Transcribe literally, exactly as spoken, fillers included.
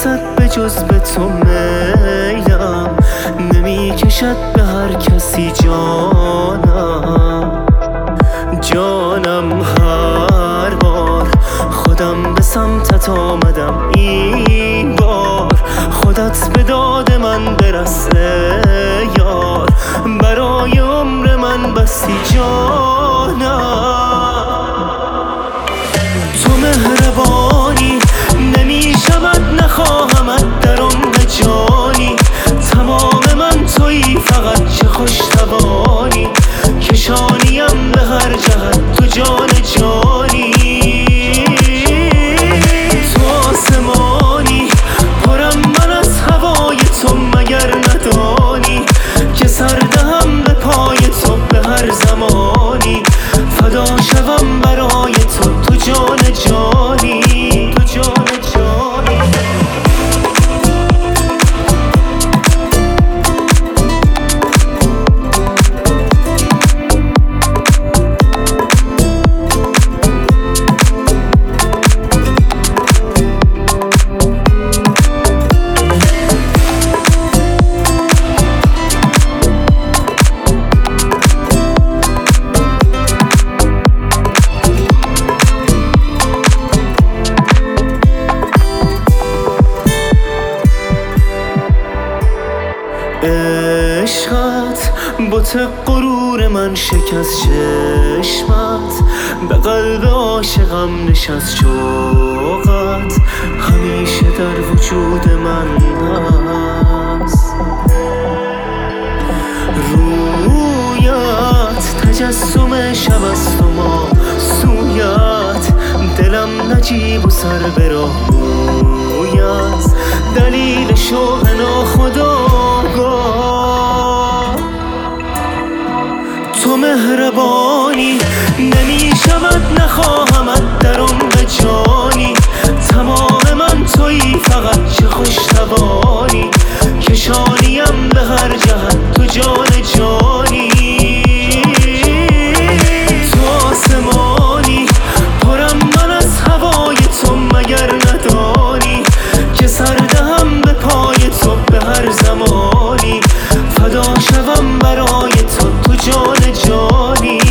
رسد به جز به تو میلم، نمی کشد به هر کسی جانم. جانم هر بار خودم به سمتت آمدم، این بار خودت به داد من برس یار، برای عمر من بستی جانم. تو مهربانی نمی شود نخواهمت در عمق جانی، تمام من تویی فقط چه خوش توانی، کشانیم به هر جهت تو جان جانی. تو آسمانی پرم من از هوای تو مگر ندانی، که سر دهم به پای تو به هر زمانی، فدا شوم برای تو تو جان جانی، تو جان جانی. عشقت بت غرور من شکست، چشمت به قلب عاشقم نشست، شوقت همیشه در وجود من هست. رویت تجسم شب است و ما سویت، دلم نجیب و سر به راه مویت، دلیل شوق ناخودآگاه. تو مهربانی نمی شود نخواهمت در عمق جانی، تمام من تویی فقط چه خوش توانی، کشانیم به هر جهت تو جان جانی. تو آسمانی پرم من از هوای تو مگر ندانی، که سر دهم به پای تو به هر زمانی، فدا شوم برای تو تو جان جانی.